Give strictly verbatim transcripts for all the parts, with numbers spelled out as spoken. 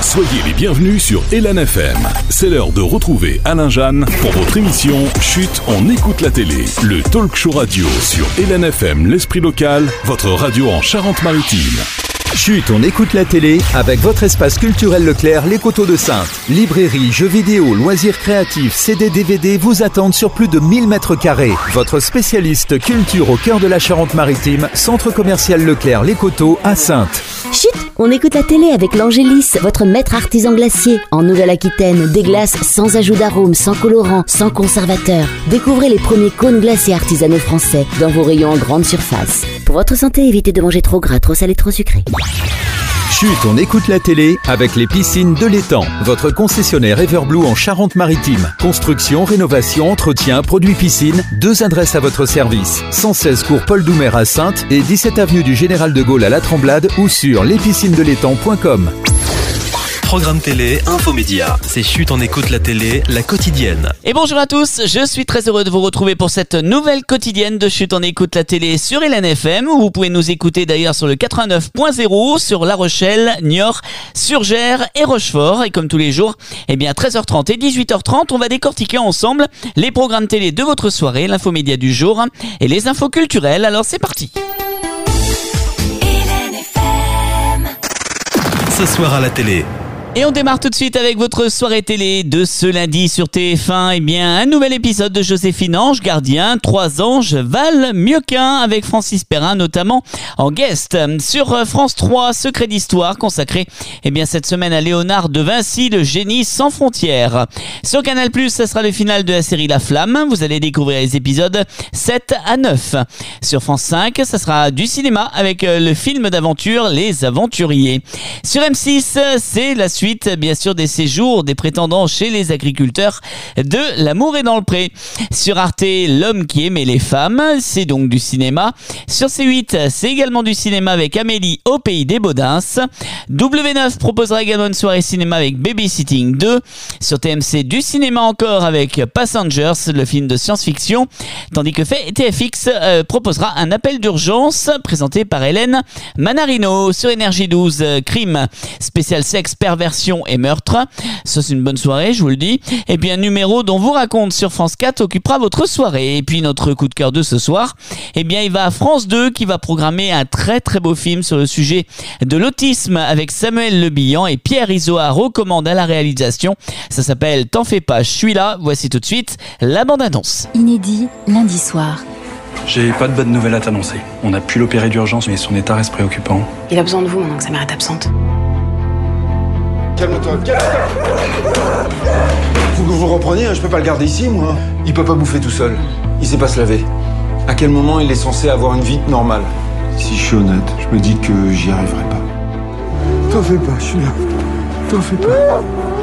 Soyez les bienvenus sur Elan F M. C'est l'heure de retrouver Alain Jeanne pour votre émission Chut, on écoute la télé. Le talk show radio sur Elan F M, l'esprit local, votre radio en Charente-Maritime. Chut, on écoute la télé avec votre espace culturel Leclerc, les Coteaux de Saintes. Librairie, jeux vidéo, loisirs créatifs, C D, D V D vous attendent sur plus de mille mètres carrés. Votre spécialiste culture au cœur de la Charente-Maritime, centre commercial Leclerc, les Coteaux à Saintes. Chut, on écoute la télé avec l'Angélis, votre maître artisan glacier. En Nouvelle-Aquitaine, des glaces sans ajout d'arôme, sans colorant, sans conservateur. Découvrez les premiers cônes glacés artisanaux français dans vos rayons en grande surface. Pour votre santé, évitez de manger trop gras, trop salé, trop sucré. Chut, on écoute la télé avec les piscines de l'Étang. Votre concessionnaire Everblue en Charente-Maritime. Construction, rénovation, entretien, produits piscine. Deux adresses à votre service. cent seize cours Paul Doumer à Saintes et dix-sept avenue du Général de Gaulle à La Tremblade ou sur les piscines de l'étang point com. Programme télé, infomédia. C'est Chut, on écoute la télé, la quotidienne. Et bonjour à tous, je suis très heureux de vous retrouver pour cette nouvelle quotidienne de Chut, on écoute la télé sur Elan F M, où vous pouvez nous écouter d'ailleurs sur le quatre-vingt-neuf point zéro, sur La Rochelle, Niort, Surgères et Rochefort. Et comme tous les jours, eh bien treize heures trente et dix-huit heures trente, on va décortiquer ensemble les programmes télé de votre soirée, l'infomédia du jour et les infos culturelles. Alors c'est parti. Ce soir à la télé. Et on démarre tout de suite avec votre soirée télé de ce lundi sur T F un. Eh bien, un nouvel épisode de Joséphine Ange Gardien, Trois anges valent mieux qu'un, avec Francis Perrin notamment en guest. Sur France trois, Secret d'histoire, consacré eh bien, cette semaine à Léonard de Vinci, le génie sans frontières. Sur Canal plus, ça sera le final de la série La Flamme. Vous allez découvrir les épisodes sept à neuf. Sur France cinq, ça sera du cinéma avec le film d'aventure Les Aventuriers. Sur M six, c'est la suite bien sûr des séjours des prétendants chez les agriculteurs de L'amour est dans le pré. Sur Arte, L'homme qui aimait les femmes, c'est donc du cinéma. Sur C huit, c'est également du cinéma avec Amélie au pays des Baudins. W neuf proposera également une soirée cinéma avec Babysitting deux. Sur T M C, du cinéma encore avec Passengers, le film de science-fiction, tandis que T F X euh, proposera un appel d'urgence présenté par Hélène Manarino. Sur Énergie douze, euh, crime spécial sexe, perversion et meurtre. Ça, c'est une bonne soirée, je vous le dis. Et puis un numéro dont vous raconte sur France quatre occupera votre soirée. Et puis notre coup de cœur de ce soir, eh bien il va à France deux qui va programmer un très très beau film sur le sujet de l'autisme avec Samuel Le Bihan et Pierre Isoard recommande à la réalisation. Ça s'appelle T'en fais pas, je suis là. Voici tout de suite la bande-annonce. Inédit, lundi soir. J'ai pas de bonnes nouvelles à t'annoncer. On a pu l'opérer d'urgence, mais son état reste préoccupant. Il a besoin de vous maintenant que sa mère est absente. Calme-toi, calme-toi. Faut que vous repreniez, hein, je peux pas le garder ici, moi. Il peut pas bouffer tout seul. Il sait pas se laver. À quel moment il est censé avoir une vie normale? Si je suis honnête, je me dis que j'y arriverai pas. T'en fais pas, je suis là. T'en fais pas.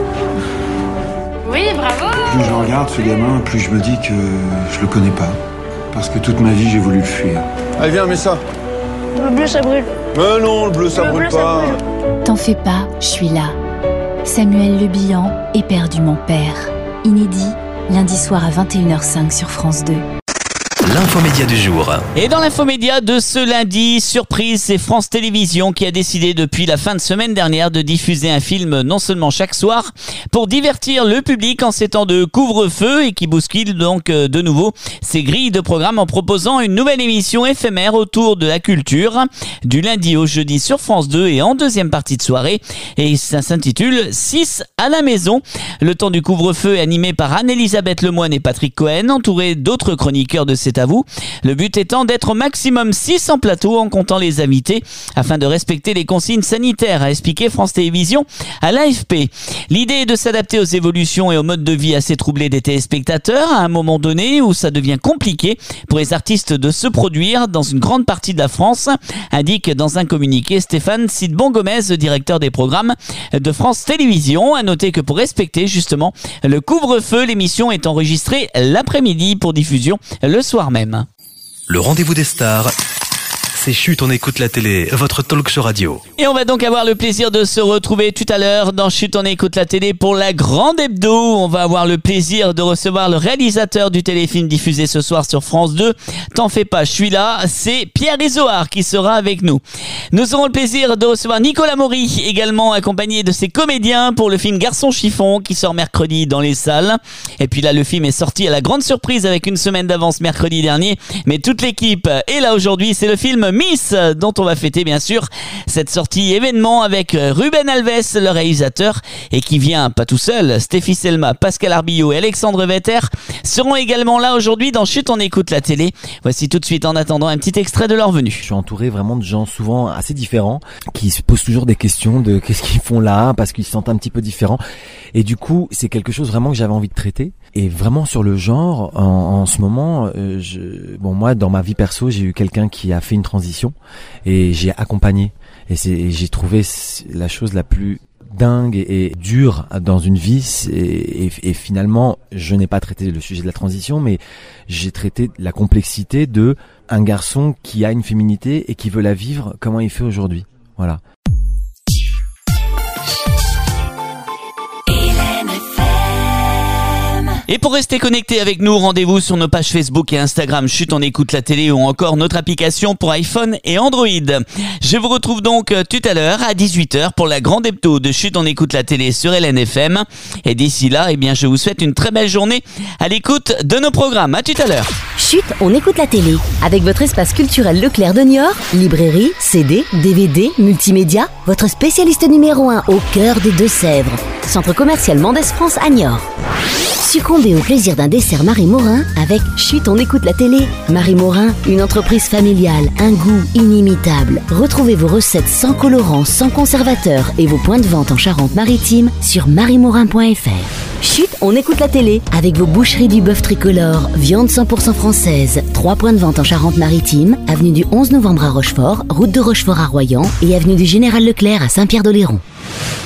Oui, bravo. Plus je regarde ce gamin, plus je me dis que je le connais pas. Parce que toute ma vie, j'ai voulu le fuir. Allez, viens, mets ça. Le bleu, ça brûle. Mais non, le bleu, ça le brûle bleu, pas. Ça brûle. T'en fais pas, je suis là. Samuel Le Bihan, éperdument père. Inédit, lundi soir à vingt et une heures cinq sur France deux. L'infomédia du jour. Et dans l'infomédia de ce lundi, surprise, c'est France Télévisions qui a décidé depuis la fin de semaine dernière de diffuser un film non seulement chaque soir pour divertir le public en ces temps de couvre-feu et qui bouscule donc de nouveau ses grilles de programme en proposant une nouvelle émission éphémère autour de la culture du lundi au jeudi sur France deux et en deuxième partie de soirée. Et ça s'intitule six à la maison. Le temps du couvre-feu est animé par Anne-Elisabeth Lemoine et Patrick Cohen, entourés d'autres chroniqueurs de C'est à vous. Le but étant d'être au maximum six en plateau en comptant les invités afin de respecter les consignes sanitaires, a expliqué France Télévisions à l'A F P. L'idée est de s'adapter aux évolutions et au mode de vie assez troublé des téléspectateurs à un moment donné où ça devient compliqué pour les artistes de se produire dans une grande partie de la France, indique dans un communiqué Stéphane Sidbon-Gomez, directeur des programmes de France Télévisions. À noter que pour respecter justement le couvre-feu, l'émission est enregistrée l'après-midi pour diffusion le soir même. Le rendez-vous des stars, c'est Chut, on écoute la télé, votre talk show radio. Et on va donc avoir le plaisir de se retrouver tout à l'heure dans Chut, on écoute la télé pour la grande hebdo. On va avoir le plaisir de recevoir le réalisateur du téléfilm diffusé ce soir sur France deux. T'en fais pas, je suis là. C'est Pierre Izoard qui sera avec nous. Nous aurons le plaisir de recevoir Nicolas Maury, également accompagné de ses comédiens pour le film Garçon chiffon qui sort mercredi dans les salles. Et puis là, le film est sorti à la grande surprise avec une semaine d'avance mercredi dernier. Mais toute l'équipe est là aujourd'hui. C'est le film Miss dont on va fêter bien sûr cette sortie événement avec Ruben Alves, le réalisateur, et qui vient pas tout seul. Stéphie Selma, Pascal Arbillot et Alexandre Vetter seront également là aujourd'hui dans Chut, on écoute la télé. Voici tout de suite en attendant un petit extrait de leur venue. Je suis entouré vraiment de gens souvent assez différents qui se posent toujours des questions de qu'est-ce qu'ils font là parce qu'ils se sentent un petit peu différents. Et du coup, c'est quelque chose vraiment que j'avais envie de traiter. Et vraiment sur le genre, en, en ce moment, euh, je, bon moi dans ma vie perso, j'ai eu quelqu'un qui a fait une transition et j'ai accompagné. Et, c'est, et j'ai trouvé la chose la plus dingue et, et dure dans une vie. Et, et, et finalement, je n'ai pas traité le sujet de la transition, mais j'ai traité la complexité de un garçon qui a une féminité et qui veut la vivre. Comment il fait aujourd'hui ? Voilà. Et pour rester connecté avec nous, rendez-vous sur nos pages Facebook et Instagram Chut, on écoute la télé ou encore notre application pour iPhone et Android. Je vous retrouve donc tout à l'heure à dix-huit heures pour la grande hebdo de Chut, on écoute la télé sur L N F M. Et d'ici là, eh bien, je vous souhaite une très belle journée à l'écoute de nos programmes. À tout à l'heure. Chut, on écoute la télé. Avec votre espace culturel Leclerc de Niort, librairie, C D, D V D, multimédia, votre spécialiste numéro un au cœur des Deux-Sèvres. Centre commercial Mendès France à Niort. Succombez au plaisir d'un dessert Marie Morin avec Chut, on écoute la télé. Marie Morin, une entreprise familiale, un goût inimitable. Retrouvez vos recettes sans colorants, sans conservateurs et vos points de vente en Charente-Maritime sur marie morin point f r. Chut, on écoute la télé avec vos boucheries du bœuf tricolore, viande cent pour cent française. Trois points de vente en Charente-Maritime, avenue du onze novembre à Rochefort, route de Rochefort à Royan et avenue du Général Leclerc à Saint-Pierre-d'Oléron.